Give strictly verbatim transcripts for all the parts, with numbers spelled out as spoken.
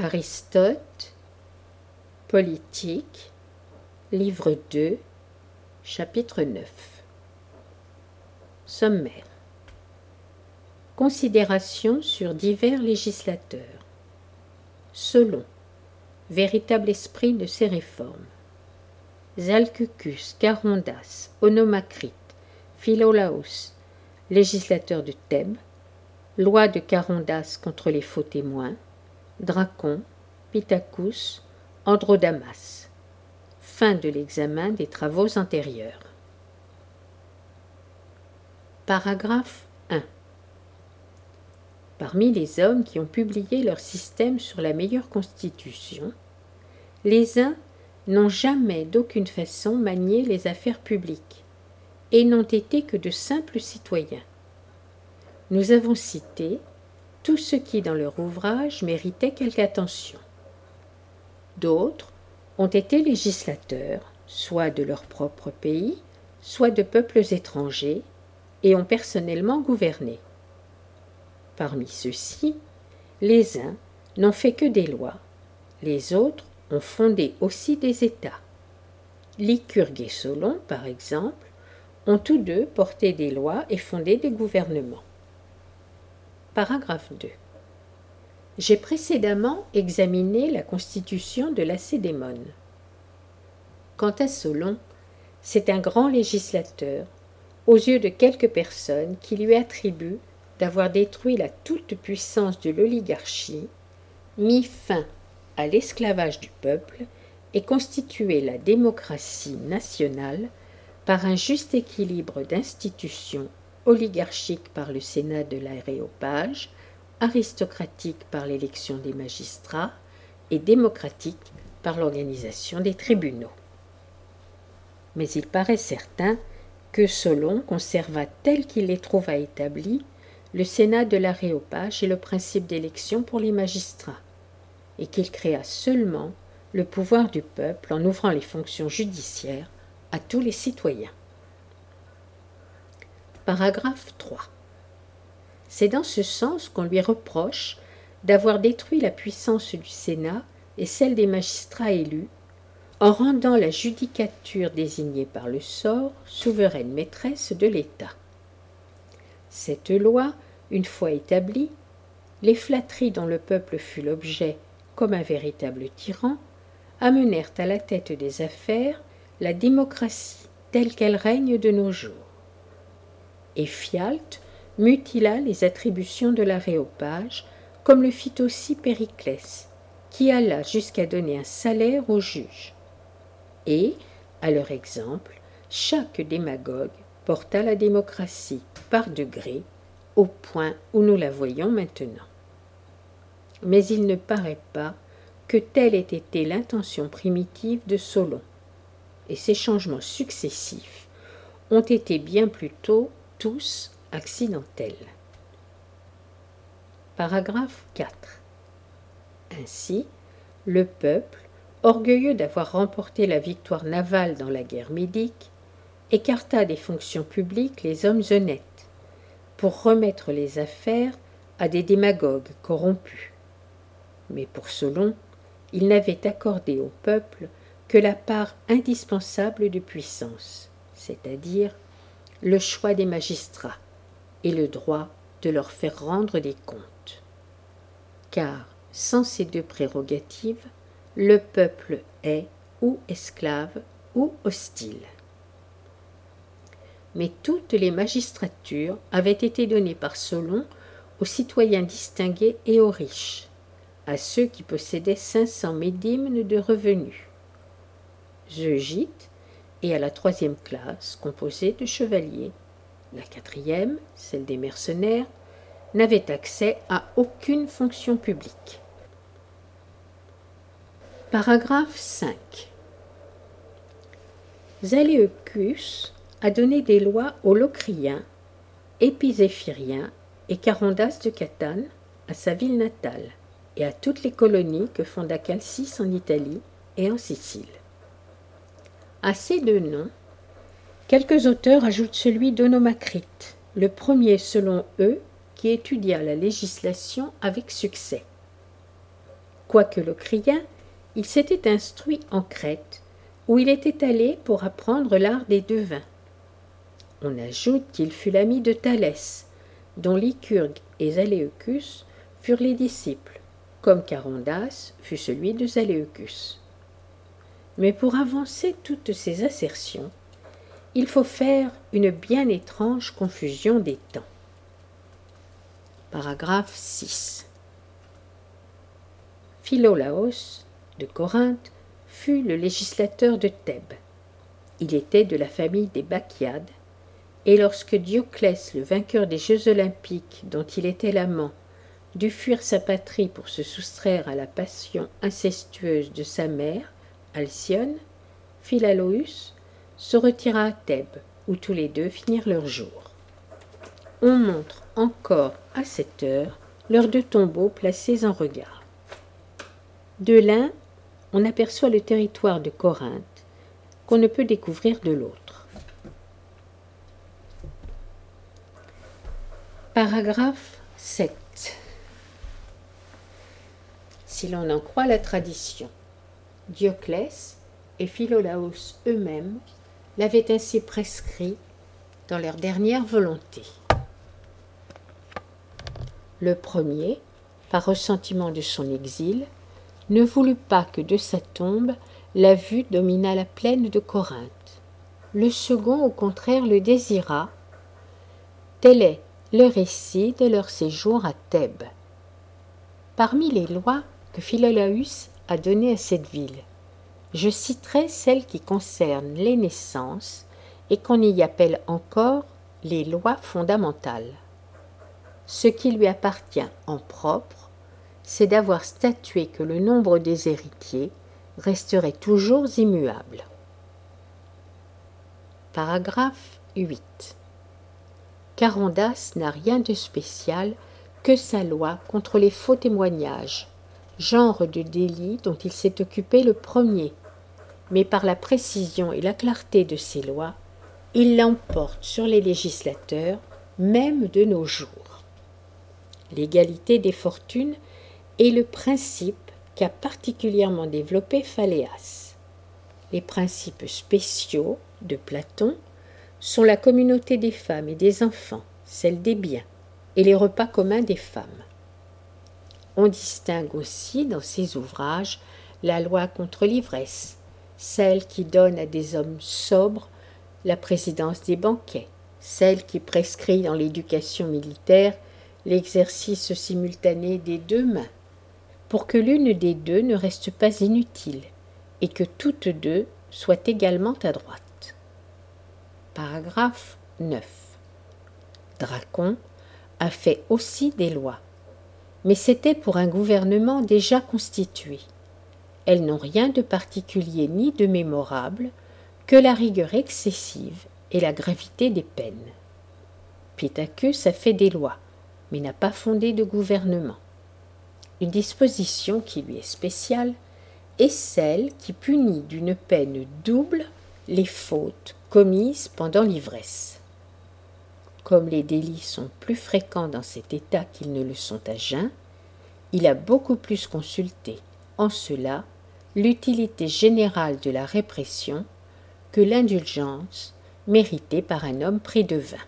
Aristote, Politique, livre deux, chapitre neuf. Sommaire. Considérations sur divers législateurs. Solon, véritable esprit de ces réformes. Zalcucus, Charondas, Onomacrite, Philolaos, législateur de Thèbes, loi de Charondas contre les faux témoins, Dracon, Pittacus, Androdamas. Fin de l'examen des travaux antérieurs. Paragraphe un. Parmi les hommes qui ont publié leur système sur la meilleure constitution, les uns n'ont jamais d'aucune façon manié les affaires publiques et n'ont été que de simples citoyens. Nous avons cité tous ceux qui, dans leur ouvrage, méritaient quelque attention. D'autres ont été législateurs, soit de leur propre pays, soit de peuples étrangers, et ont personnellement gouverné. Parmi ceux-ci, les uns n'ont fait que des lois, les autres ont fondé aussi des États. Lycurgue et Solon, par exemple, ont tous deux porté des lois et fondé des gouvernements. Paragraphe deux. J'ai précédemment examiné la constitution de Lacédémone. Quant à Solon, c'est un grand législateur, aux yeux de quelques personnes qui lui attribuent d'avoir détruit la toute-puissance de l'oligarchie, mis fin à l'esclavage du peuple et constitué la démocratie nationale par un juste équilibre d'institutions oligarchiques par le Sénat de l'Aréopage, aristocratique par l'élection des magistrats et démocratique par l'organisation des tribunaux. Mais il paraît certain que Solon conserva tel qu'il les trouva établis le Sénat de l'Aréopage et le principe d'élection pour les magistrats, et qu'il créa seulement le pouvoir du peuple en ouvrant les fonctions judiciaires à tous les citoyens. Paragraphe trois. C'est dans ce sens qu'on lui reproche d'avoir détruit la puissance du Sénat et celle des magistrats élus, en rendant la judicature désignée par le sort souveraine maîtresse de l'État. Cette loi, une fois établie, les flatteries dont le peuple fut l'objet comme un véritable tyran, amenèrent à la tête des affaires la démocratie telle qu'elle règne de nos jours. Et Phialte mutila les attributions de l'Aréopage, comme le fit aussi Périclès, qui alla jusqu'à donner un salaire aux juges. Et, à leur exemple, chaque démagogue porta la démocratie par degrés au point où nous la voyons maintenant. Mais il ne paraît pas que telle ait été l'intention primitive de Solon, et ces changements successifs ont été bien plutôt tous accidentels. Paragraphe quatre. Ainsi, le peuple, orgueilleux d'avoir remporté la victoire navale dans la guerre médique, écarta des fonctions publiques les hommes honnêtes, pour remettre les affaires à des démagogues corrompus. Mais pour Solon, il n'avait accordé au peuple que la part indispensable de puissance, c'est-à-dire le choix des magistrats et le droit de leur faire rendre des comptes. Car, sans ces deux prérogatives, le peuple est ou esclave ou hostile. Mais toutes les magistratures avaient été données par Solon aux citoyens distingués et aux riches, à ceux qui possédaient cinq cents médimnes de revenus, Zeugite, et à la troisième classe, composée de chevaliers. La quatrième, celle des mercenaires, n'avait accès à aucune fonction publique. Paragraphe cinq. Zaleucus a donné des lois aux Locriens, Épizéphiriens et Charondas de Catane, à sa ville natale, et à toutes les colonies que fonda Calcis en Italie et en Sicile. À ces deux noms, quelques auteurs ajoutent celui d'Onomacrite, le premier selon eux qui étudia la législation avec succès. Quoique locrien, il s'était instruit en Crète, où il était allé pour apprendre l'art des devins. On ajoute qu'il fut l'ami de Thalès, dont Lycurgue et Zaleucus furent les disciples, comme Charondas fut celui de Zaleucus. Mais pour avancer toutes ces assertions, il faut faire une bien étrange confusion des temps. Paragraphe six. Philolaos de Corinthe fut le législateur de Thèbes. Il était de la famille des Bacchiades, et lorsque Dioclès, le vainqueur des Jeux olympiques dont il était l'amant, dut fuir sa patrie pour se soustraire à la passion incestueuse de sa mère, Alcyone, Philolaos se retira à Thèbes, où tous les deux finirent leur jour. On montre encore à cette heure leurs deux tombeaux placés en regard. De l'un, on aperçoit le territoire de Corinthe, qu'on ne peut découvrir de l'autre. Paragraphe sept. Si l'on en croit la tradition, Dioclès et Philolaos eux-mêmes l'avaient ainsi prescrit dans leur dernière volonté. Le premier, par ressentiment de son exil, ne voulut pas que de sa tombe la vue dominât la plaine de Corinthe. Le second, au contraire, le désira. Tel est le récit de leur séjour à Thèbes. Parmi les lois que Philolaos a données à cette ville, je citerai celles qui concernent les naissances et qu'on y appelle encore les lois fondamentales. Ce qui lui appartient en propre, c'est d'avoir statué que le nombre des héritiers resterait toujours immuable. Paragraphe huit. Charondas n'a rien de spécial que sa loi contre les faux témoignages, genre de délit dont il s'est occupé le premier, mais par la précision et la clarté de ses lois, il l'emporte sur les législateurs, même de nos jours. L'égalité des fortunes est le principe qu'a particulièrement développé Phaléas. Les principes spéciaux de Platon sont la communauté des femmes et des enfants, celle des biens, et les repas communs des femmes. On distingue aussi dans ses ouvrages la loi contre l'ivresse, celle qui donne à des hommes sobres la présidence des banquets, celle qui prescrit dans l'éducation militaire l'exercice simultané des deux mains, pour que l'une des deux ne reste pas inutile et que toutes deux soient également à droite. Paragraphe neuf. Dracon a fait aussi des lois, mais c'était pour un gouvernement déjà constitué. Elles n'ont rien de particulier ni de mémorable que la rigueur excessive et la gravité des peines. Pittacus a fait des lois, mais n'a pas fondé de gouvernement. Une disposition qui lui est spéciale est celle qui punit d'une peine double les fautes commises pendant l'ivresse. Comme les délits sont plus fréquents dans cet état qu'ils ne le sont à jeun, il a beaucoup plus consulté, en cela, l'utilité générale de la répression que l'indulgence méritée par un homme pris de vin.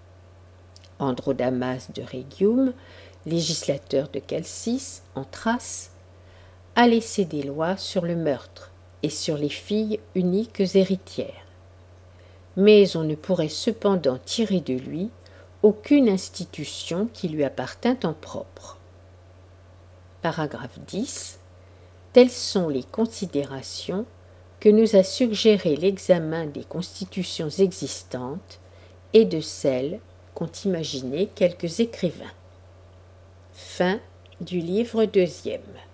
Androdamas de Rhegium, législateur de Chalcis, en Thrace, a laissé des lois sur le meurtre et sur les filles uniques héritières. Mais on ne pourrait cependant tirer de lui aucune institution qui lui appartint en propre. Paragraphe dix. Telles sont les considérations que nous a suggérées l'examen des constitutions existantes et de celles qu'ont imaginées quelques écrivains. Fin du livre deuxième.